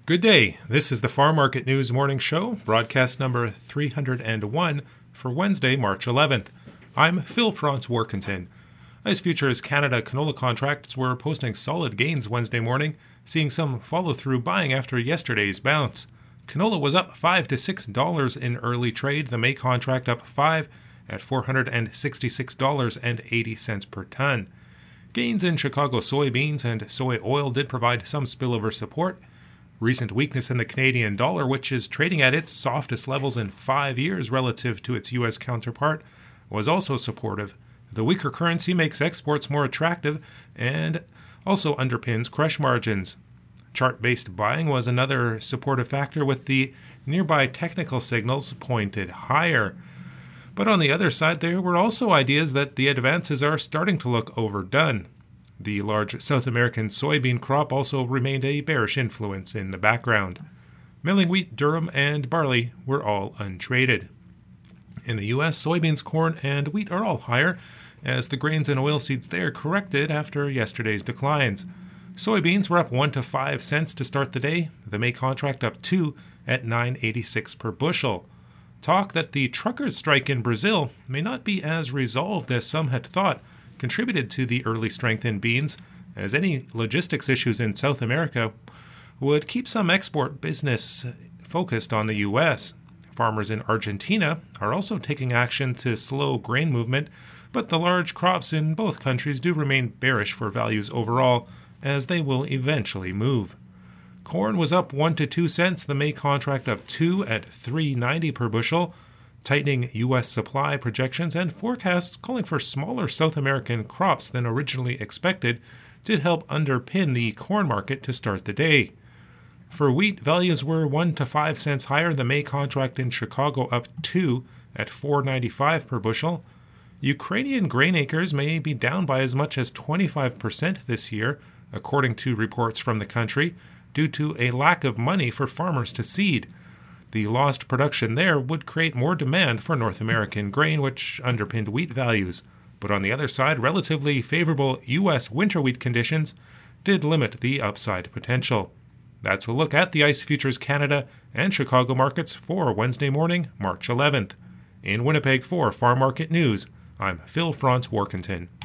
Good day. This is the Farm Market News Morning Show, broadcast number 301 for Wednesday, March 11th. I'm Phil Franz Warkentin. ICE Futures Canada canola contracts were posting solid gains Wednesday morning, seeing some follow-through buying after yesterday's bounce. Canola was up $5 to $6 in early trade, the May contract up $5 at $466.80 per ton. Gains in Chicago soybeans and soy oil did provide some spillover support. Recent weakness in the Canadian dollar, which is trading at its softest levels in 5 years relative to its U.S. counterpart, was also supportive. The weaker currency makes exports more attractive and also underpins crush margins. Chart-based buying was another supportive factor, with the nearby technical signals pointed higher. But on the other side, there were also ideas that the advances are starting to look overdone. The large South American soybean crop also remained a bearish influence in the background. Milling wheat, durum, and barley were all untraded. In the U.S., soybeans, corn, and wheat are all higher, as the grains and oilseeds there corrected after yesterday's declines. Soybeans were up 1 to 5 cents to start the day, the May contract up 2 at $9.86 per bushel. Talk that the truckers' strike in Brazil may not be as resolved as some had thought contributed to the early strength in beans, as any logistics issues in South America would keep some export business focused on the U.S. Farmers in Argentina are also taking action to slow grain movement, but the large crops in both countries do remain bearish for values overall, as they will eventually move. Corn was up 1 to 2 cents, the May contract up 2 at $3.90 per bushel. Tightening U.S. supply projections and forecasts calling for smaller South American crops than originally expected did help underpin the corn market to start the day. For wheat, values were 1 to 5 cents higher, the May contract in Chicago up 2 at $4.95 per bushel. Ukrainian grain acres may be down by as much as 25% this year, according to reports from the country, due to a lack of money for farmers to seed. The lost production there would create more demand for North American grain, which underpinned wheat values. But on the other side, relatively favorable U.S. winter wheat conditions did limit the upside potential. That's a look at the ICE Futures Canada and Chicago markets for Wednesday morning, March 11th. In Winnipeg for Farm Market News, I'm Phil Franz Warkentin.